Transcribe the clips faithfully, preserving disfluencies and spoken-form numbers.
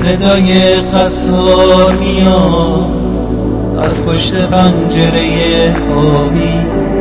صدای قطار میاد از پشت پنجره آبی،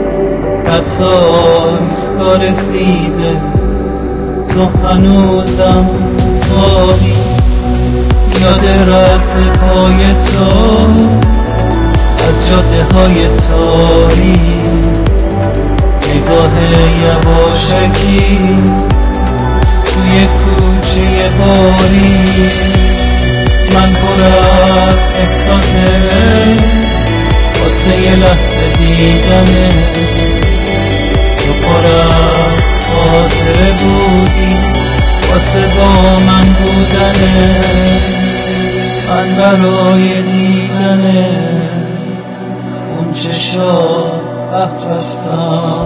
قطار ایستگاه رسیده، تو هنوزم خوابی. یاد رد پای تو از جاده های تاریک، نگاه یواشکی توی کوچه باری. من پر از احساسه واسه یه لحظه دیدنه، تو پر از خاطره بودی واسه با من بودنه. من برای دیدنه اون چشات اه بستم،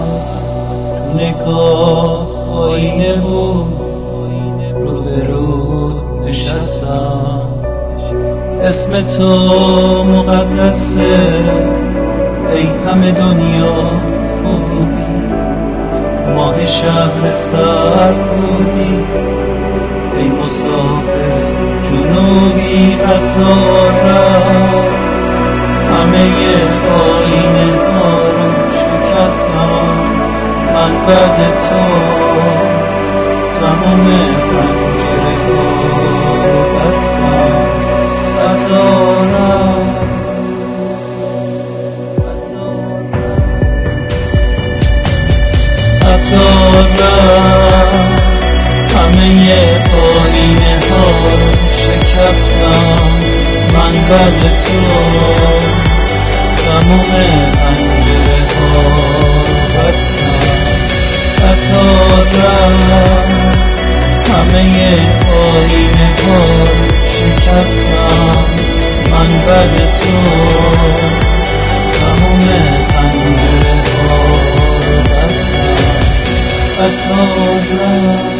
نگاه آینه بود رو به رو نشستم. اسم تو مقدسه ای همه دنیا خوبی، ماه شهر سرد بودی ای مسافر جنوبی. قطار رفت همه آینه ها رو شکستم، من بعد تو تمام پنجره ها رو بستم. قطار رفت قطار رفت همه آینه ها رو شکستم، من بعد تو تمام پنجره ها رو بستم. قطار رفت همه آینه ها رو شکستم، من بعد تو تمام پنجره ها رو بستم. قطار رفت